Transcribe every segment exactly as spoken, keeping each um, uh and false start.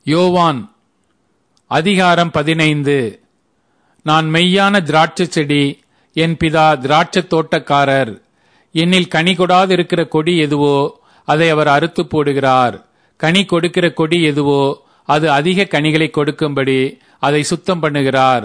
யோவான் அதிகாரம் பதினைந்து. நான் மெய்யான திராட்சைச் செடி, என் பிதா திராட்சைத் தோட்டக்காரர். என்னில் கனி கொடாதிருக்கிற கொடி எதுவோ அதை அவர் அறுத்து போடுகிறார். கனி கொடுக்கிற கொடி எதுவோ அது அதிக கனிகளை கொடுக்கும்படி அதை சுத்தம் பண்ணுகிறார்.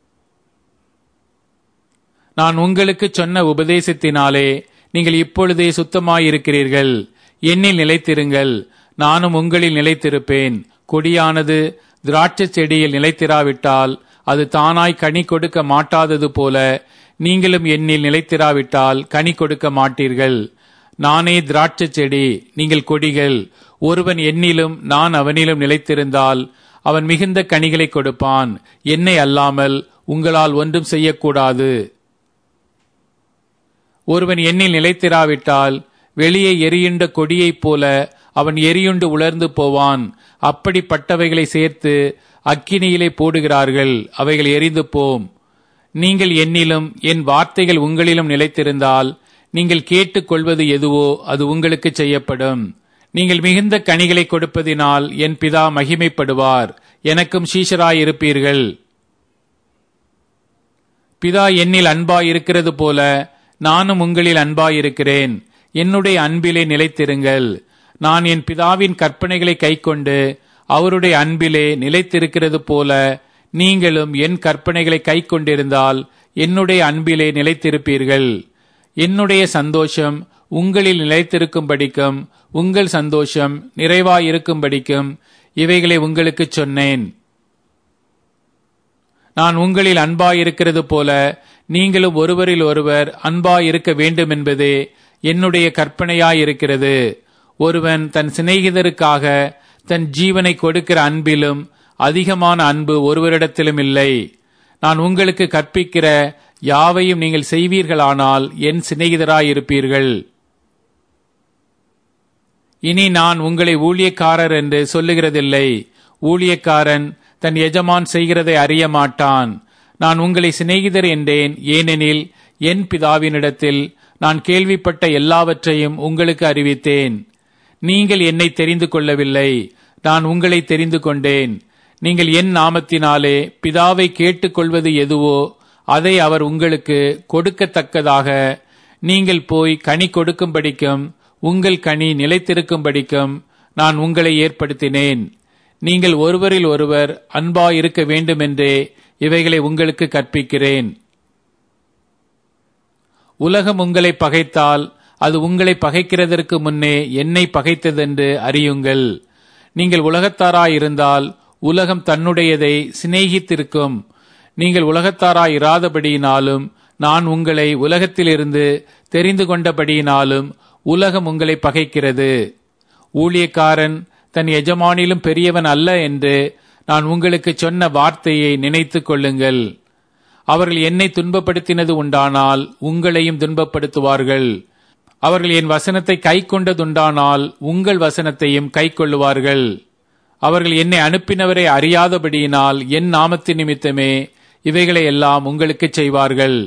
நான் உங்களுக்கு சொன்ன உபதேசத்தினாலே நீங்கள் இப்பொழுதே சுத்தமாயிருக்கிறீர்கள். என்னில் நிலைத்திருங்கள், நானும் உங்களில் நிலைத்திருப்பேன். கொடியானது திராட்சை செடியில் நிலைத்திராவிட்டால் அது தானாய் கனி கொடுக்க மாட்டாதது போல நீங்களும் என்னில் நிலைத்திராவிட்டால் கனி கொடுக்க மாட்டீர்கள். நானே திராட்சை செடி, நீங்கள் கொடிகள். ஒருவன் என்னிலும் நான் அவனிலும் நிலைத்திருந்தால் அவன் மிகுந்த கனிகளை கொடுப்பான். என்னை அல்லாமல் உங்களால் ஒன்றும் செய்யக்கூடாது. ஒருவன் என்னில் நிலைத்திராவிட்டால் வெளியே எரியுண்ட கொடியைப் போல அவன் எரியுண்டு உலர்ந்து போவான். அப்படிப்பட்டவைகளை சேர்த்து அக்கினியிலே போடுகிறார்கள், அவைகள் எரிந்து போம். நீங்கள் என்னிலும் என் வார்த்தைகள் உங்களிலும் நிலைத்திருந்தால் நீங்கள் கேட்டுக்கொள்வது எதுவோ அது உங்களுக்கு செய்யப்படும். நீங்கள் மிகுந்த கனிகளை கொடுப்பதினால் என் பிதா மகிமைப்படுவார், எனக்கும் சீஷராயிருப்பீர்கள். பிதா என்னில் அன்பாயிருக்கிறது போல நானும் உங்களில் அன்பாயிருக்கிறேன். என்னுடைய அன்பிலே நிலைத்திருங்கள். நான் என் பிதாவின் கற்பனைகளை கைக்கொண்டு அவருடைய அன்பிலே நிலைத்திருக்கிறது போல நீங்களும் என் கற்பனைகளை கைக்கொண்டிருந்தால் என்னுடைய அன்பிலே நிலைத்திருப்பீர்கள். என்னுடைய சந்தோஷம் உங்களில் நிலைத்திருக்கும்படிக்கும் உங்கள் சந்தோஷம் நிறைவாயிருக்கும்படிக்கும் இவைகளை உங்களுக்கு சொன்னேன். நான் உங்களில் அன்பாயிருக்கிறது போல நீங்களும் ஒருவரில் ஒருவர் அன்பாயிருக்க வேண்டும் என்பதே என்னுடைய கற்பனையாயிருக்கிறது. ஒருவன் தன் சிநேகிதருக்காக தன் ஜீவனை கொடுக்கிற அன்பிலும் அதிகமான அன்பு ஒருவரிடத்திலும் இல்லை. நான் உங்களுக்கு கற்பிக்கிற யாவையும் நீங்கள் செய்வீர்களானால் என் சிநேகிதராயிருப்பீர்கள். இனி நான் உங்களை ஊழியக்காரர் என்று சொல்லுகிறதில்லை. ஊழியக்காரன் தன் எஜமான் செய்கிறதை அறிய மாட்டான். நான் உங்களை சிநேகிதர் என்றேன், ஏனெனில் என் பிதாவினிடத்தில் நான் கேள்விப்பட்ட எல்லாவற்றையும் உங்களுக்கு அறிவித்தேன். நீங்கள் என்னை தெரிந்து கொள்ளவில்லை, நான் உங்களை தெரிந்து கொண்டேன். நீங்கள் என் நாமத்தினாலே பிதாவை கேட்டுக்கொள்வது எதுவோ அதை அவர் உங்களுக்கு கொடுக்கத்தக்கதாக நீங்கள் போய் கனி கொடுக்கும்படிக்கும் உங்கள் கனி நிலைத்திருக்கும்படிக்கும் நான் உங்களை ஏற்படுத்தினேன். நீங்கள் ஒருவரில் ஒருவர் அன்பாயிருக்க வேண்டுமென்றே இவைகளை உங்களுக்கு கற்பிக்கிறேன். உலகம் உங்களை பகைத்தால் அது உங்களை பகைக்கிறதற்கு முன்னே என்னை பகைத்ததென்று அறியுங்கள். நீங்கள் உலகத்தாராயிருந்தால் உலகம் தன்னுடையதை சிநேகித்திருக்கும். நீங்கள் உலகத்தாராயிராதபடியினாலும் நான் உங்களை உலகத்திலிருந்து தெரிந்து கொண்டபடியினாலும் உலகம் உங்களை பகைக்கிறது. ஊழியக்காரன் தன் எஜமானிலும் பெரியவன் அல்ல என்று நான் உங்களுக்கு சொன்ன வார்த்தையை நினைத்துக் கொள்ளுங்கள். அவர்கள் என்னை துன்பப்படுத்தினது உண்டானால் உங்களையும் துன்பப்படுத்துவார்கள். அவர்கள் என் வசனத்தை கை கொண்டதுண்டானால் உங்கள் வசனத்தையும் கை கொள்ளுவார்கள். அவர்கள் என்னை அனுப்பினவரை அறியாதபடியினால் என் நாமத்தின் நிமித்தமே இவைகளை எல்லாம் உங்களுக்கு செய்வார்கள்.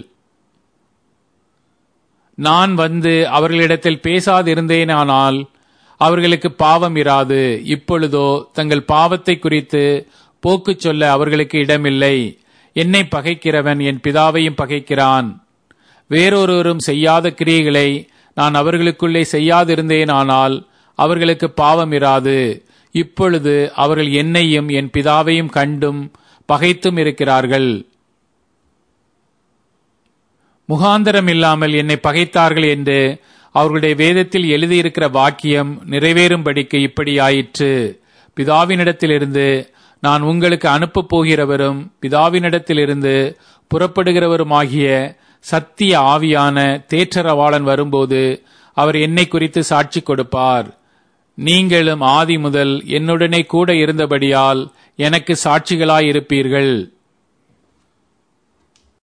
நான் வந்து அவர்களிடத்தில் பேசாதிருந்தேனானால் அவர்களுக்கு பாவம் இராது. இப்பொழுதோ தங்கள் பாவத்தை குறித்து போக்கு சொல்ல அவர்களுக்கு இடமில்லை. என்னை பகைக்கிறவன் என் பிதாவையும் பகைக்கிறான். வேறொருவரும் செய்யாத கிரியைகளை நான் அவர்களுக்குள்ளே செய்யாதிருந்தேனானால் அவர்களுக்கு பாவம் இராது. இப்பொழுது அவர்கள் என்னையும் என் பிதாவையும் கண்டும் பகைத்தும் இருக்கிறார்கள். முகாந்தரம் இல்லாமல் என்னை பகைத்தார்கள் என்று அவர்களுடைய வேதத்தில் எழுதியிருக்கிற வாக்கியம் நிறைவேறும்படிக்கு இப்படி ஆயிற்று. பிதாவினிடத்திலிருந்து நான் உங்களுக்கு அனுப்பப் போகிறவரும் பிதாவினிடத்திலிருந்து புறப்படுகிறவருமாகிய சத்திய ஆவியான தேற்றரவாளன் வரும்போது அவர் என்னை குறித்து சாட்சி கொடுப்பார். நீங்களும் ஆதி முதல் என்னுடனே கூட இருந்தபடியால் எனக்கு சாட்சிகளாயிருப்பீர்கள்.